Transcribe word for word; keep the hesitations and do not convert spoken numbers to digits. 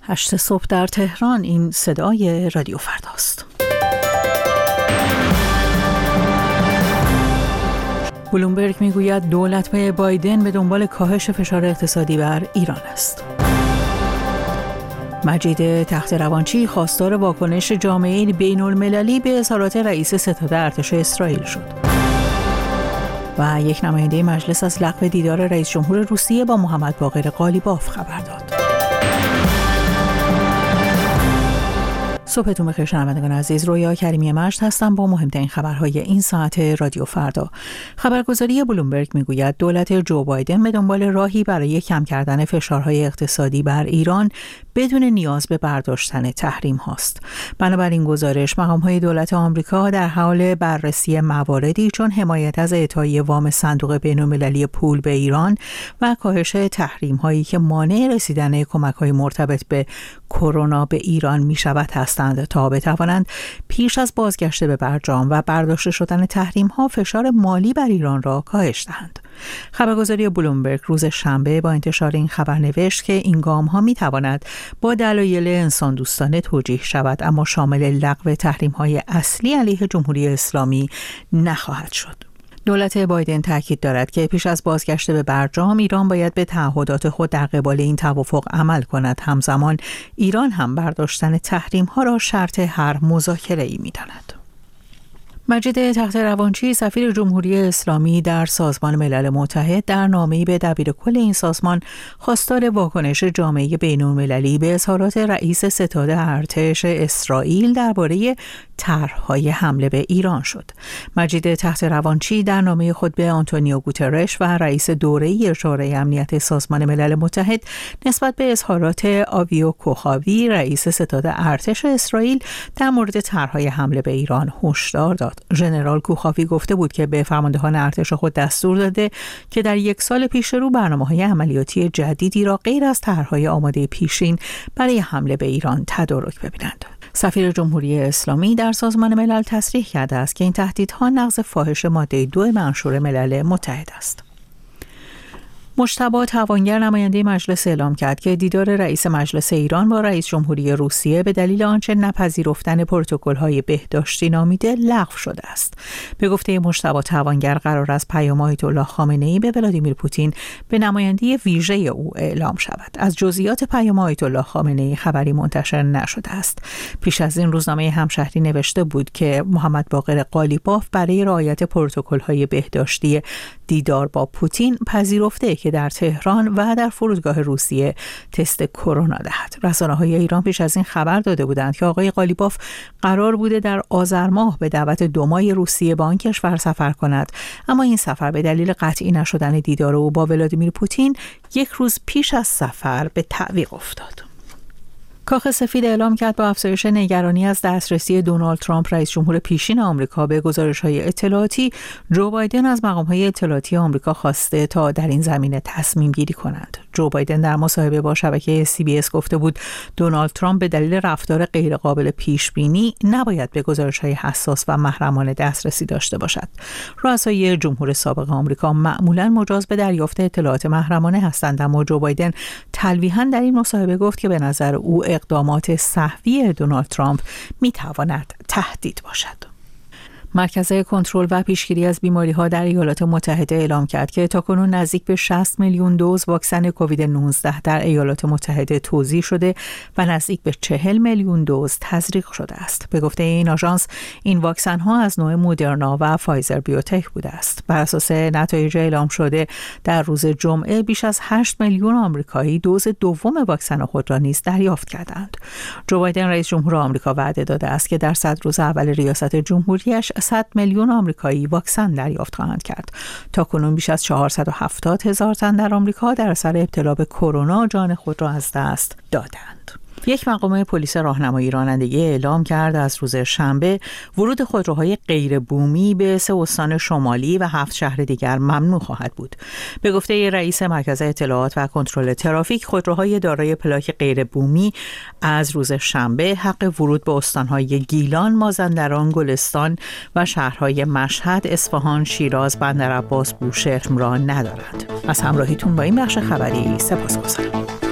هشت صبح در تهران. این صدای رادیو فرداست. بلومبرگ میگوید دولت بایدن به دنبال کاهش فشار اقتصادی بر ایران است. مجید تخت‌روانچی خواستار واکنش جامعه بین المللی به اظهارات رئیس ستاد ارتش اسرائیل شد. و یک نماینده مجلس از لغو دیدار رئیس جمهور روسیه با محمد باقر قالیباف خبر داد. صبحتون بخیر شنوندگان عزیز، رویا کریمی مجد هستم با مهمترین خبرهای این ساعت رادیو فردا. خبرگزاری بلومبرگ میگوید دولت جو بایدن به دنبال راهی برای کم کردن فشارهای اقتصادی بر ایران بدون نیاز به برداشتن تحریم هاست. بنابراین گزارش مقام‌های دولت آمریکا در حال بررسی مواردی چون حمایت از اعطای وام صندوق بین‌المللی پول به ایران و کاهش تحریم هایی که مانع رسیدن کمک‌های مرتبط به کرونا به ایران می‌شود هستند تا بتوانند پیش از بازگشت به برجام و برداشته شدن تحریم ها فشار مالی بر ایران را کاهش دهند. خبرگزاری بلومبرگ روز شنبه با انتشار این خبر نوشت که این گام ها می تواند با دلایل انسان دوستانه توجیه شود، اما شامل لغو تحریم های اصلی علیه جمهوری اسلامی نخواهد شد. دولت بایدن تاکید دارد که پیش از بازگشت به برجام ایران باید به تعهدات خود در قبال این توافق عمل کند. همزمان ایران هم برداشتن تحریم ها را شرط هر مذاکره‌ای می‌داند. مجید تخت‌روانچی سفیر جمهوری اسلامی در سازمان ملل متحد در نامه‌ای به دبیرکل این سازمان خواستار واکنش جامعه بین‌المللی به اظهارات رئیس ستاد ارتش اسرائیل درباره طرح‌های حمله به ایران شد. مجید تخت‌روانچی در نامه خود به آنتونیو گوترش و رئیس دوره‌ای شورای امنیت سازمان ملل متحد نسبت به اظهارات آویو کوخاوی رئیس ستاد ارتش اسرائیل در مورد طرح‌های حمله به ایران هشدار داد. ژنرال کوخاوی گفته بود که به فرماندهان ارتش خود دستور داده که در یک سال پیش رو برنامه‌های عملیاتی جدیدی را غیر از طرح‌های آماده پیشین برای حمله به ایران تدارک ببینند. سفیر جمهوری اسلامی در سازمان ملل تصریح کرده است که این تهدیدها نقض فاحش ماده دو منشور ملل متحد است. مجتبی توانگر نماینده مجلس اعلام کرد که دیدار رئیس مجلس ایران با رئیس جمهوری روسیه به دلیل آنچه نپذیرفتن پروتکل‌های بهداشتی نامیده لغو شده است. به گفته مجتبی توانگر قرار است پیام آیت الله خامنه‌ای به ولادیمیر پوتین به نماینده ویژه او اعلام شود. از جزئیات پیام آیت الله خامنه‌ای خبری منتشر نشده است. پیش از این روزنامه همشهری نوشته بود که محمد باقر قالیباف برای رعایت پروتکل‌های بهداشتی دیدار با پوتین پذیرفته که در تهران و در فرودگاه روسیه تست کرونا دهد. رسانه‌های ایران پیش از این خبر داده بودند که آقای قالیباف قرار بوده در آذر ماه به دعوت دو ماه روسیه به آن کشور سفر کند، اما این سفر به دلیل قطعی نشدن دیدار او با ولادیمیر پوتین یک روز پیش از سفر به تعویق افتاد. کاخ سفید اعلام کرد با افزایش نگرانی از دسترسی دونالد ترامپ رئیس جمهور پیشین آمریکا به گزارش‌های اطلاعاتی، جو بایدن از مقام‌های اطلاعاتی آمریکا خواسته تا در این زمینه تصمیم گیری کنند. جو بایدن در مصاحبه با شبکه سی بی اس گفته بود دونالد ترامپ به دلیل رفتار غیرقابل پیش‌بینی نباید به گزارش‌های حساس و محرمانه دسترسی داشته باشد. رؤسای جمهور سابق آمریکا معمولاً مجاز به دریافت اطلاعات محرمانه هستند، اما جو بایدن تلویحاً در این مصاحبه گفت که به نظر او اقدامات سهوی دونالد ترامپ می‌تواند تهدید باشد. مرکز کنترل و پیشگیری از بیماری‌ها در ایالات متحده اعلام کرد که تاکنون نزدیک به شصت میلیون دوز واکسن کووید نوزده در ایالات متحده توزیع شده و نزدیک به چهل میلیون دوز تزریق شده است. به گفته این آژانس، این واکسن‌ها از نوع مودرنا و فایزر بیوتک بوده است. بر اساس نتایج اعلام شده در روز جمعه بیش از هشت میلیون آمریکایی دوز دوم واکسن خود را نیز دریافت کردند. جو بایدن رئیس جمهور آمریکا وعده داده است که در صد روز اول ریاست جمهوریش صد میلیون آمریکایی واکسن دریافت خواهند کرد. تاکنون بیش از چهارصد و هفتاد هزار تن در آمریکا در اثر ابتلا به کرونا جان خود را از دست دادند. یک مقام پلیس راهنمایی رانندگی اعلام کرد از روز شنبه ورود خودروهای غیر بومی به سه استان شمالی و هفت شهر دیگر ممنوع خواهد بود. به گفته رئیس مرکز اطلاعات و کنترل ترافیک، خودروهای دارای پلاک غیر بومی از روز شنبه حق ورود به استانهای گیلان، مازندران، گلستان و شهرهای مشهد، اصفهان، شیراز، بندرعباس، بوشهر را ندارند. از همراهیتون با این بخش خبری سپاسگزارم.